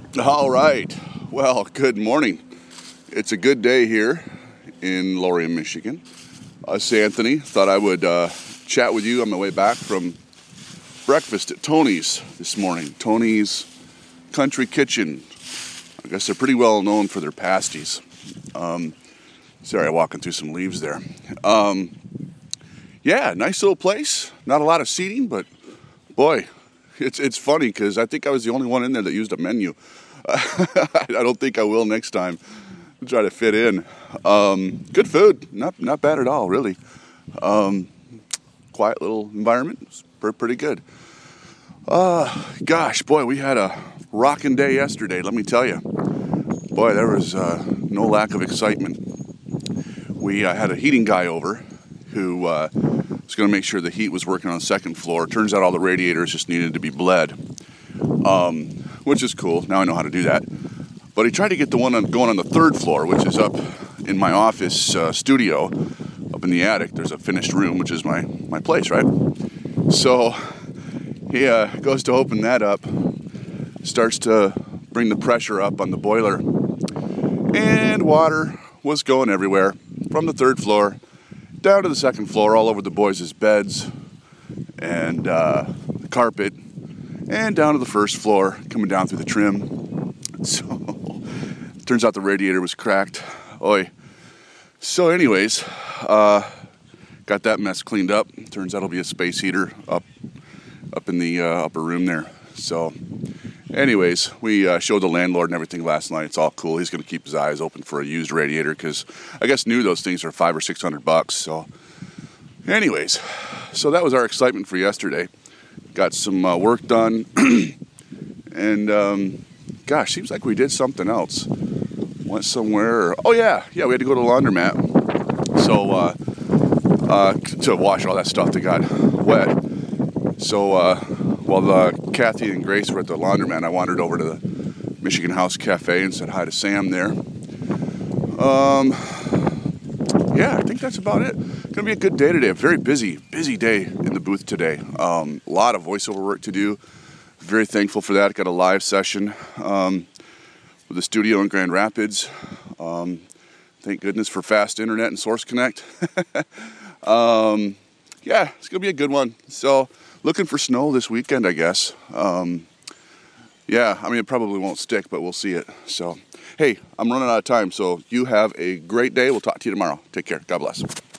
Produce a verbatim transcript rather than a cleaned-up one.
All right. Well, good morning. It's a good day here in Lorien, Michigan. Us, Anthony, thought I would uh, chat with you on my way back from breakfast at Tony's this morning. Tony's Country Kitchen. I guess they're pretty well known for their pasties. Um, sorry, I'm walking through some leaves there. Um, yeah, nice little place. Not a lot of seating, but boy, it's it's funny because I think I was the only one in there that used a menu. I don't think I will next time. I'll try to fit in. Um, good food, not not bad at all, really. Um, quiet little environment, it's pretty good. Uh, gosh, boy, we had a rocking day yesterday. Let me tell you, boy, there was uh, no lack of excitement. We uh, had a heating guy over who uh, was going to make sure the heat was working on the second floor. Turns out all the radiators just needed to be bled, um, which is cool. Now I know how to do that. But he tried to get the one on, going on the third floor, which is up in my office uh, studio, up in the attic. There's a finished room, which is my, my place, right? So he uh, goes to open that up, starts to bring the pressure up on the boiler, and water was going everywhere from the third floor down to the second floor, all over the boys' beds and uh, the carpet, and down to the first floor, coming down through the trim. So, turns out the radiator was cracked. Oi. So anyways, uh, got that mess cleaned up. Turns out it'll be a space heater up up in the uh, upper room there. So anyways, we uh, showed the landlord and everything last night. It's all cool. He's going to keep his eyes open for a used radiator because I guess new those things are five or six hundred bucks. So anyways, so that was our excitement for yesterday. Got some uh, work done, and um, gosh, seems like we did something else. Went somewhere. Or, oh yeah, yeah, we had to go to the laundromat. So uh, uh, to wash all that stuff that got wet. So uh, while uh, Kathy and Grace were at the laundromat, I wandered over to the Michigan House Cafe and said hi to Sam there. Um, yeah, I think that's about it. Gonna be a good day today. A very busy, busy day in the booth today. Um, a lot of voiceover work to do. Very thankful for that. Got a live session um, with the studio in Grand Rapids. Um, thank goodness for fast internet and Source Connect. um, yeah, it's gonna be a good one. So, looking for snow this weekend, I guess. Um, yeah, I mean, it probably won't stick, but we'll see it. So, hey, I'm running out of time. So, you have a great day. We'll talk to you tomorrow. Take care. God bless.